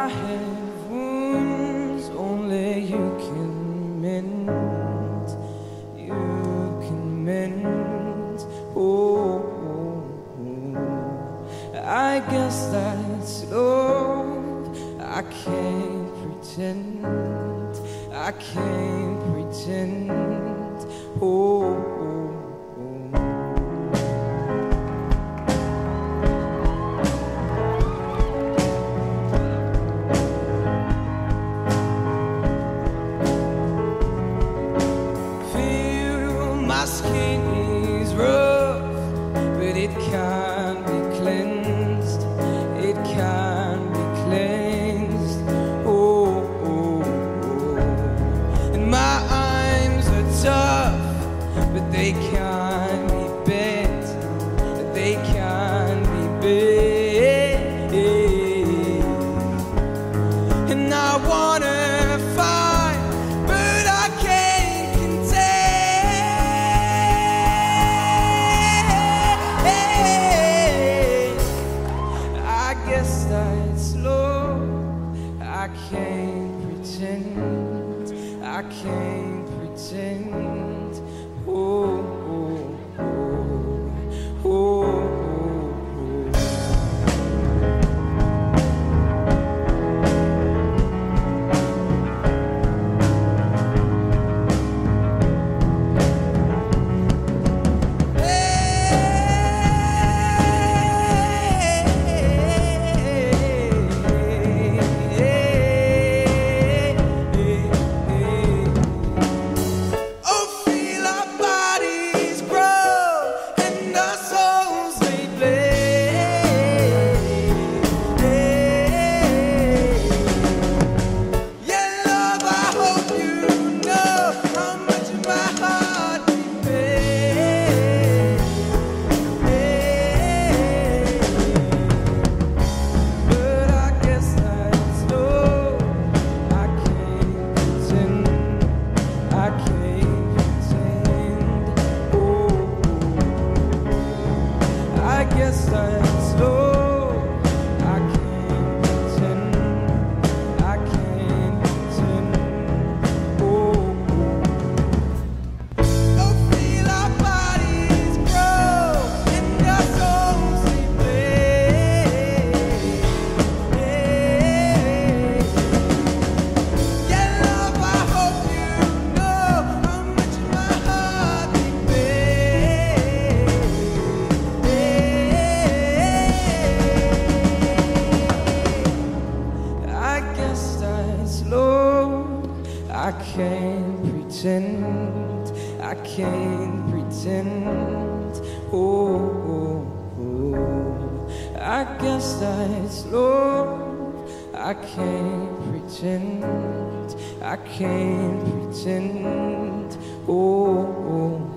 have wounds only you can mend. You can mend. Oh, I guess that's love. I can't pretend. I can't pretend. Oh. My skin is rough, but it can be cleansed. It can be cleansed. Oh, oh, oh. And my arms are tough, but they can be bent. They can be bent. And I wanna fight, but I can't contend. I guess that's love. I can't pretend. I can't pretend. Oh, oh, oh, oh, oh. I guess that's love. I can't pretend. I can't pretend. Oh, oh, feel our bodies grow and our souls replay. Yeah, love, I hope you know how much my heart beats. I guess that's love. I can't pretend. I can't pretend. Oh, oh, oh. I guess that's love. I can't pretend. I can't pretend. Oh, oh.